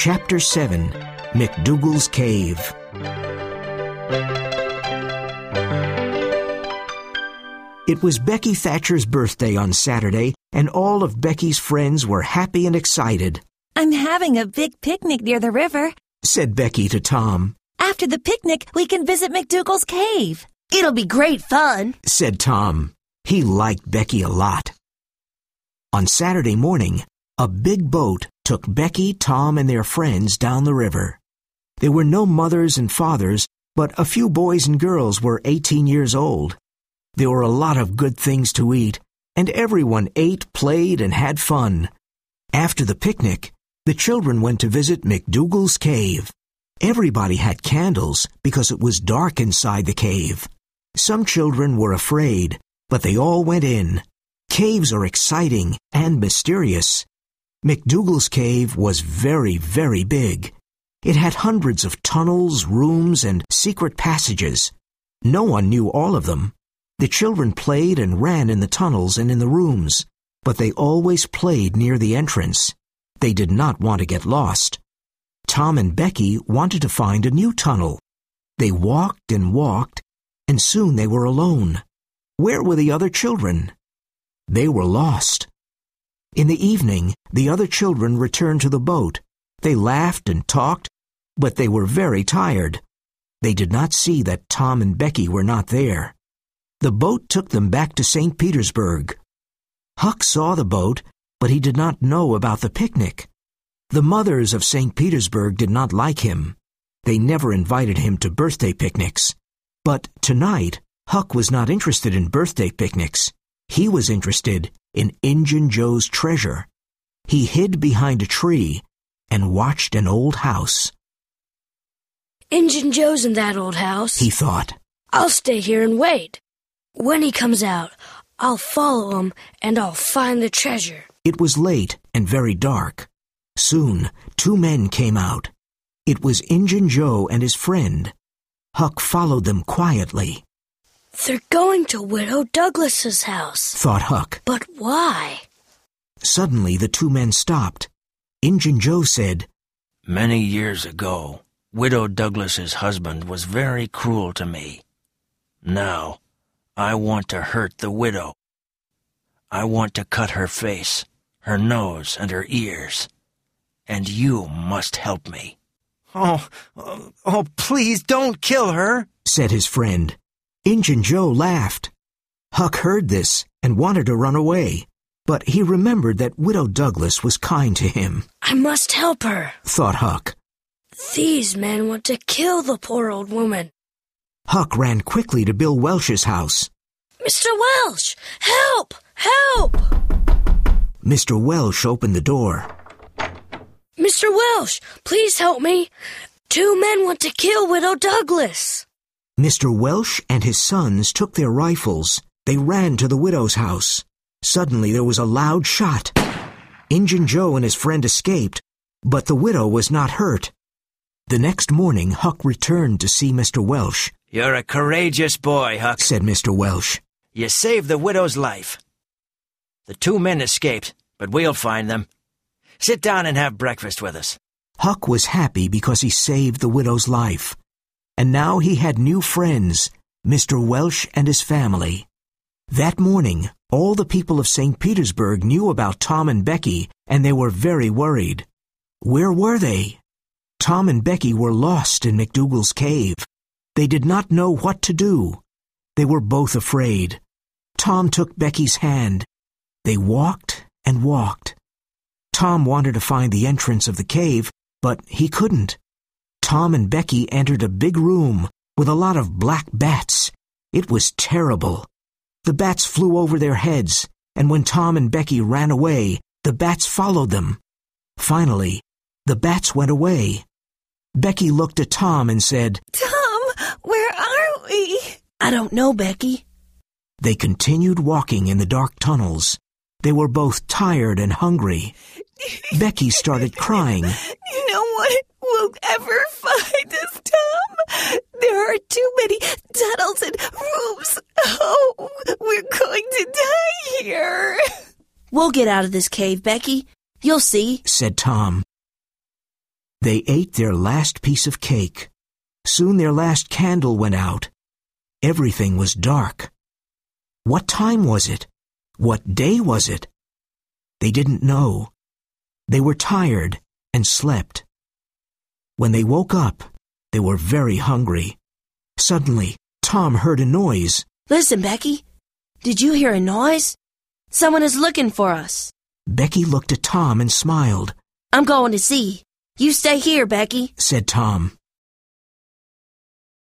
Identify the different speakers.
Speaker 1: Chapter 7, McDougal's Cave. It was Becky Thatcher's birthday on Saturday, and all of Becky's friends were happy and excited.
Speaker 2: "I'm having a big picnic near the river,"
Speaker 1: said Becky to Tom.
Speaker 2: "After the picnic, we can visit McDougal's Cave." "It'll be great fun,"
Speaker 1: said Tom. He liked Becky a lot. On Saturday morning, a big boat took Becky, Tom, and their friends down the river. There were no mothers and fathers, but a few boys and girls were 18 years old. There were a lot of good things to eat, and everyone ate, played, and had fun. After the picnic, the children went to visit McDougal's Cave. Everybody had candles because it was dark inside the cave. Some children were afraid, but they all went in. Caves are exciting and mysterious. McDougal's Cave was very, very big. It had hundreds of tunnels, rooms, and secret passages. No one knew all of them. The children played and ran in the tunnels and in the rooms, but they always played near the entrance. They did not want to get lost. Tom and Becky wanted to find a new tunnel. They walked, and soon they were alone. Where were the other children? They were lost. In the evening, the other children returned to the boat. They laughed and talked, but they were very tired. They did not see that Tom and Becky were not there. The boat took them back to St. Petersburg. Huck saw the boat, but he did not know about the picnic. The mothers of St. Petersburg did not like him. They never invited him to birthday picnics. But tonight, Huck was not interested in birthday picnics. He was interested in Injun Joe's treasure. He hid behind a tree and watched an old house.
Speaker 3: "Injun Joe's in that old house,"
Speaker 1: he thought.
Speaker 3: "I'll stay here and wait. When he comes out, I'll follow him and I'll find the treasure."
Speaker 1: It was late and very dark. Soon, two men came out. It was Injun Joe and his friend. Huck followed them quietly.
Speaker 3: "They're going to Widow Douglas's house,"
Speaker 1: thought Huck.
Speaker 3: "But why?"
Speaker 1: Suddenly the two men stopped. Injun Joe said,
Speaker 4: "Many years ago, Widow Douglas's husband was very cruel to me. Now, I want to hurt the widow. I want to cut her face, her nose, and her ears. And you must help me."
Speaker 5: Oh, please don't kill her,"
Speaker 1: said his friend. Injun Joe laughed. Huck heard this and wanted to run away, but he remembered that Widow Douglas was kind to him.
Speaker 3: "I must help her,"
Speaker 1: thought Huck.
Speaker 3: "These men want to kill the poor old woman."
Speaker 1: Huck ran quickly to Bill Welsh's house.
Speaker 3: "Mr. Welsh, help! Help!"
Speaker 1: Mr. Welsh opened the door.
Speaker 3: "Mr. Welsh, please help me. Two men want to kill Widow Douglas."
Speaker 1: Mr. Welsh and his sons took their rifles. They ran to the widow's house. Suddenly there was a loud shot. Injun Joe and his friend escaped, but the widow was not hurt. The next morning, Huck returned to see Mr. Welsh.
Speaker 4: "You're a courageous boy, Huck,"
Speaker 1: said Mr. Welsh.
Speaker 4: "You saved the widow's life. The two men escaped, but we'll find them. Sit down and have breakfast with us."
Speaker 1: Huck was happy because he saved the widow's life. And now he had new friends, Mr. Welsh and his family. That morning, all the people of St. Petersburg knew about Tom and Becky, and they were very worried. Where were they? Tom and Becky were lost in McDougal's Cave. They did not know what to do. They were both afraid. Tom took Becky's hand. They walked and walked. Tom wanted to find the entrance of the cave, but he couldn't. Tom and Becky entered a big room with a lot of black bats. It was terrible. The bats flew over their heads, and when Tom and Becky ran away, the bats followed them. Finally, the bats went away. Becky looked at Tom and said,
Speaker 2: "Tom, where are we?"
Speaker 3: "I don't know, Becky."
Speaker 1: They continued walking in the dark tunnels. They were both tired and hungry. Becky started crying.
Speaker 2: "No one will ever find us, Tom. There are too many tunnels and rooms. Oh, we're going to die here."
Speaker 3: "We'll get out of this cave, Becky. You'll see,"
Speaker 1: said Tom. They ate their last piece of cake. Soon their last candle went out. Everything was dark. What time was it? What day was it? They didn't know. They were tired and slept. When they woke up, they were very hungry. Suddenly, Tom heard a noise.
Speaker 6: Listen, Becky. Did you hear a noise? Someone is looking for us.
Speaker 1: Becky looked at Tom and smiled.
Speaker 6: I'm going to see. You stay here, Becky,
Speaker 1: said Tom.